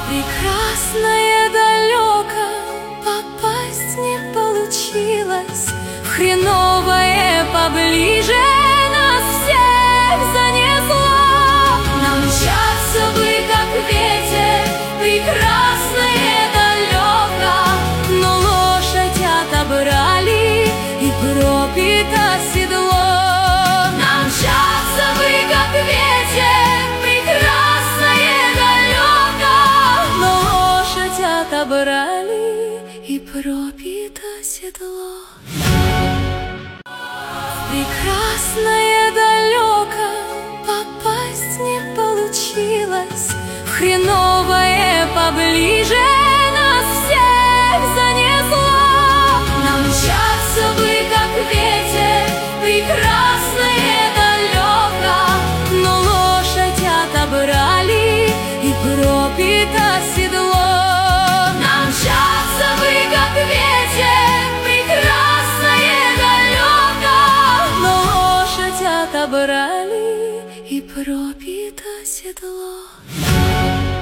Прекрасное далеко, попасть не получилось, в хреновое поближе нас всех занесло. Нам мчаться бы, как ветер, прекрасное далеко, но лошадь отобрали и пропито седло. Нам мчаться бы, как ветер, прекрасное далеко, но лошадь отобрали и пропито седло. Прекрасное далеко, попасть не получилось, в хреновое поближе нас всех занесло. Нам мчаться бы, как ветер, прекрасное далеко, но лошадь отобрали и пропито седло. Нам мчаться бы, как ветер, прекрасное далеко, но лошадь отобрали и пропито седло.